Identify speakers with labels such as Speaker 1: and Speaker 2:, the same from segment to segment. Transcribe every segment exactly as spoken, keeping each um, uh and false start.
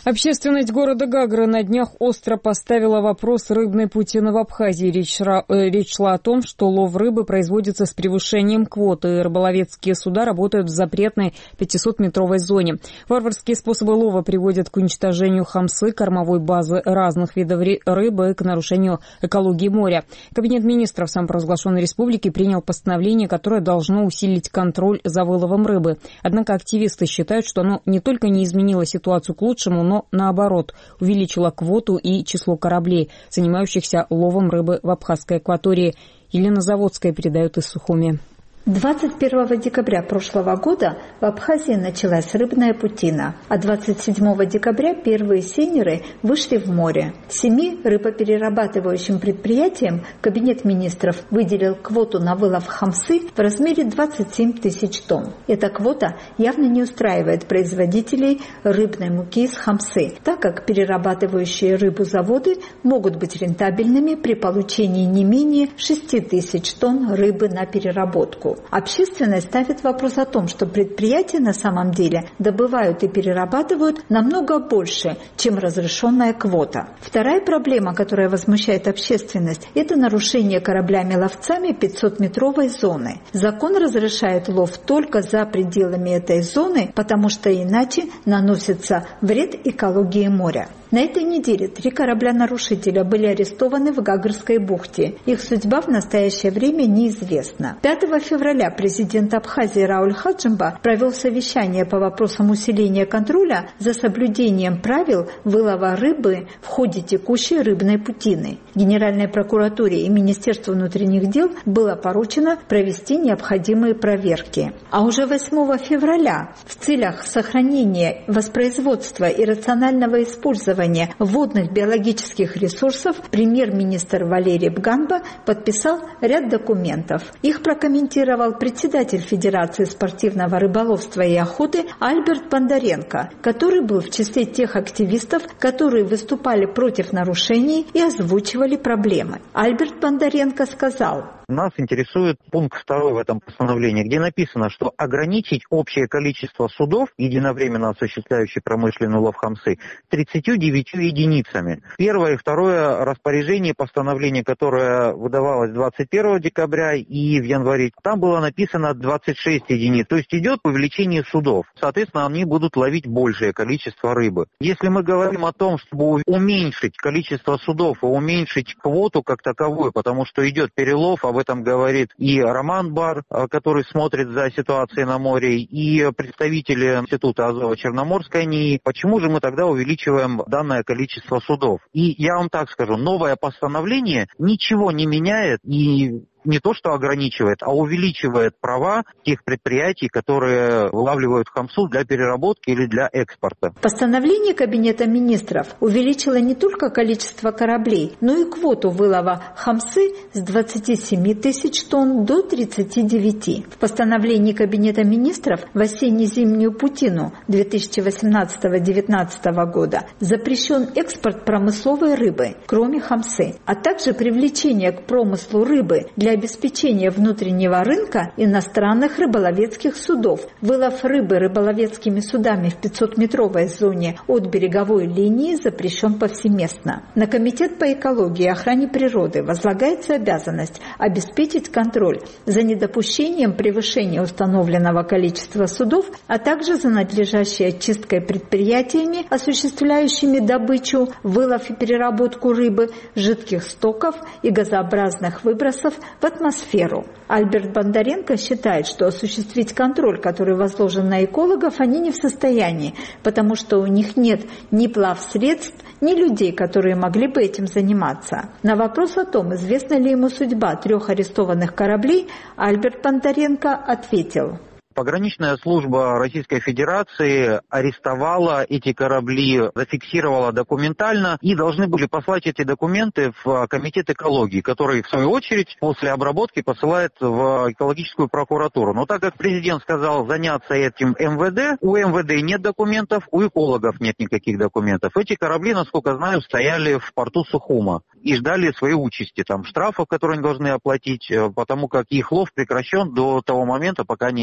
Speaker 1: Общественность города Гагры на днях остро поставила вопрос рыбной путины в Абхазии. Речь, речь шла о том, что лов рыбы производится с превышением квоты. Рыболовецкие суда работают в запретной пятисотметровой зоне. Варварские способы лова приводят к уничтожению хамсы, кормовой базы разных видов рыбы, к нарушению экологии моря. Кабинет министров самопровозглашенной республики принял постановление, которое должно усилить контроль за выловом рыбы. Однако активисты считают, что оно не только не изменило ситуацию к лучшему, но наоборот, увеличила квоту и число кораблей, занимающихся ловом рыбы в Абхазской акватории. Елена Заводская передает из Сухуми.
Speaker 2: двадцать первого декабря прошлого года в Абхазии началась рыбная путина, а двадцать седьмого декабря первые сейнеры вышли в море. Семи рыбоперерабатывающим предприятиям Кабинет министров выделил квоту на вылов хамсы в размере двадцать семь тысяч тонн. Эта квота явно не устраивает производителей рыбной муки из хамсы, так как перерабатывающие рыбу заводы могут быть рентабельными при получении не менее шести тысяч тонн рыбы на переработку. Общественность ставит вопрос о том, что предприятия на самом деле добывают и перерабатывают намного больше, чем разрешенная квота. Вторая проблема, которая возмущает общественность, это нарушение кораблями-ловцами пятисотметровой зоны. Закон разрешает лов только за пределами этой зоны, потому что иначе наносится вред экологии моря. На этой неделе три корабля-нарушителя были арестованы в Гагрской бухте. Их судьба в настоящее время неизвестна. пятого февраля президент Абхазии Рауль Хаджимба провел совещание по вопросам усиления контроля за соблюдением правил вылова рыбы в ходе текущей рыбной путины. Генеральной прокуратуре и Министерству внутренних дел было поручено провести необходимые проверки. А уже восьмого февраля в целях сохранения, воспроизводства и рационального использования водных биологических ресурсов премьер-министр Валерий Бганба подписал ряд документов. Их прокомментировал председатель Федерации спортивного рыболовства и охоты Альберт Бондаренко, который был в числе тех активистов, которые выступали против нарушений и озвучивали проблемы. Альберт Бондаренко сказал:
Speaker 3: Нас интересует пункт второй в этом постановлении, где написано, что ограничить общее количество судов, единовременно осуществляющих промышленный лов хамсы, тридцатью девятью единицами. Первое и второе распоряжение постановления, которое выдавалось двадцать первого декабря и в январе, там было написано двадцать шесть единиц. То есть идет увеличение судов. Соответственно, они будут ловить большее количество рыбы. Если мы говорим о том, чтобы уменьшить количество судов и уменьшить квоту как таковую, потому что идет перелов, об этом говорит и Роман Бар, который смотрит за ситуацией на море, и представители Института Азово-Черноморской НИИ, почему же мы тогда увеличиваем данное количество судов? И я вам так скажу, новое постановление ничего не меняет и не то что ограничивает, а увеличивает права тех предприятий, которые вылавливают хамсу для переработки или для экспорта.
Speaker 2: Постановление Кабинета министров увеличило не только количество кораблей, но и квоту вылова хамсы с двадцати семи тысяч тонн до тридцати девяти. В постановлении Кабинета министров в осенне-зимнюю путину две тысячи восемнадцатого — две тысячи девятнадцатого года запрещен экспорт промысловой рыбы, кроме хамсы, а также привлечение к промыслу рыбы для обеспечения внутреннего рынка иностранных рыболовецких судов. Вылов рыбы рыболовецкими судами в пятисотметровой зоне от береговой линии запрещен повсеместно. На Комитет по экологии и охране природы возлагается обязанность обеспечить контроль за недопущением превышения установленного количества судов, а также за надлежащей очисткой предприятиями, осуществляющими добычу, вылов и переработку рыбы, жидких стоков и газообразных выбросов в атмосферу. Альберт Бондаренко считает, что осуществить контроль, который возложен на экологов, они не в состоянии, потому что у них нет ни плавсредств, ни людей, которые могли бы этим заниматься. На вопрос о том, известна ли ему судьба трех арестованных кораблей, Альберт Бондаренко ответил:
Speaker 3: Пограничная служба Российской Федерации арестовала эти корабли, зафиксировала документально и должны были послать эти документы в Комитет экологии, который, в свою очередь, после обработки посылает в экологическую прокуратуру. Но так как президент сказал заняться этим эм вэ дэ, у эм вэ дэ нет документов, у экологов нет никаких документов. Эти корабли, насколько знаю, стояли в порту Сухума и ждали своей участи, там, штрафов, которые они должны оплатить, потому как их лов прекращен до того момента, пока они не оплатят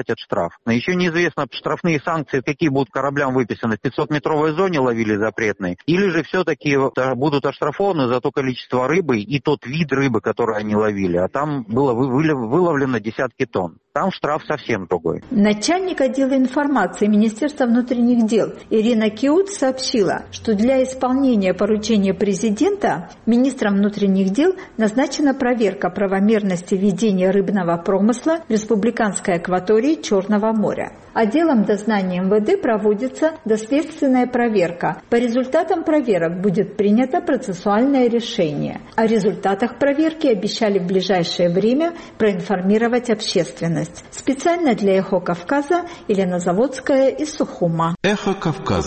Speaker 3: заплатят штраф. Но еще неизвестно, штрафные санкции, какие будут кораблям выписаны. В пятисотметровой зоне ловили запретной. Или же все-таки будут оштрафованы за то количество рыбы и тот вид рыбы, который они ловили. А там было выловлено десятки тонн. Там штраф совсем другой.
Speaker 2: Начальник отдела информации Министерства внутренних дел Ирина Киут сообщила, что для исполнения поручения президента министром внутренних дел назначена проверка правомерности ведения рыбного промысла в республиканской акватории Черного моря. Отделом дознания эм вэ дэ проводится доследственная проверка. По результатам проверок будет принято процессуальное решение. О результатах проверки обещали в ближайшее время проинформировать общественность. Специально для «Эхо Кавказа» Елена Заводская из Сухума.
Speaker 4: «Эхо Кавказа».